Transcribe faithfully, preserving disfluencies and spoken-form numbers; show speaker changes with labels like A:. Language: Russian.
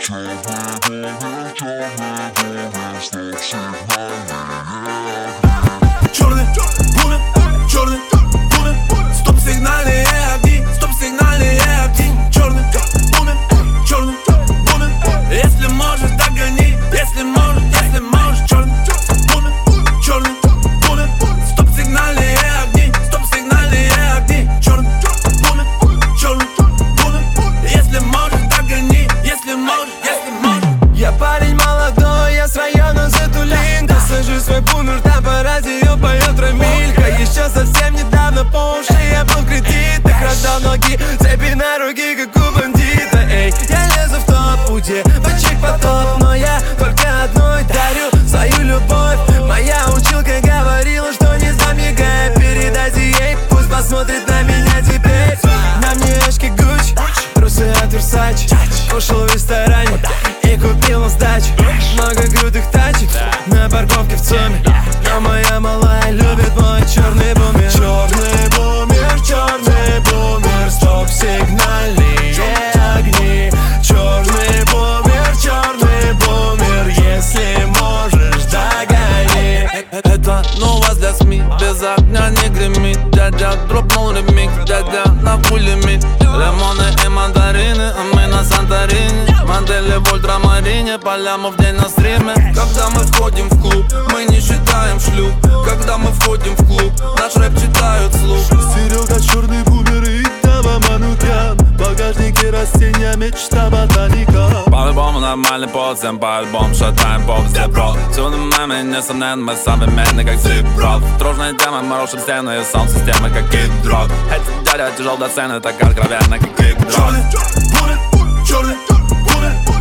A: Черный бумер, черный бумер, стоп-сигнальные огни, стоп-сигнальные огни. Черный бумер, черный бумер, если можешь, догони, если можешь, если можешь. Черный бумер, черный бумер, стоп-сигнальные огни, стоп-сигнальные огни. Черный бумер, черный бумер, если можешь, догони, если можешь, если можешь.
B: Я парень молодой, я с района Затулинка. Сажу свой бумер, там по радио поет Рамилька. Еще совсем недавно по уши я был в кредитах. Раздал ноги, цепи на руки, как у бандита. Эй, я лезу в топ, у девочек потоп, но я только одной дарю свою любовь. Моя училка говорила, что не замигай. Передайте ей, пусть посмотрит на меня теперь. На мне очки Гуччи, трусы от Версачи. Кушал в ресторане и купил на сдачу много крутых тачек на парковке в ЦУМе. Но моя малая любит мой черный бумер. Черный бумер, черный бумер, стоп-сигнальные огни. Черный бумер, черный бумер, если можешь, догони.
C: Это новость для СМИ, без огня не гремит. Дядя дропнул ремикс, дядя на хуй лимит. Лимоны и мандарины, а мы на Санторини. Модели в ультрамарине, поляму в день на стриме. Когда мы входим в клуб, мы не считаем шлюп. Когда мы входим в клуб, наш рэп читают вслух.
D: Серега черный бумер и Дава Манукян. В багажнике растения, мечта ботаника.
C: По-любому нормальный пол, всем по-альбому шатаем поп везде, бро. Всюду мемы, несомненно, мы современны, как зип-рок. Тружная тема, мы рушим стены и саунд-системы, как кид-дрог. Эти дядя тяжел до сцены, так откровенно, как кик-дрог.
A: Черный бумер, черный бумер,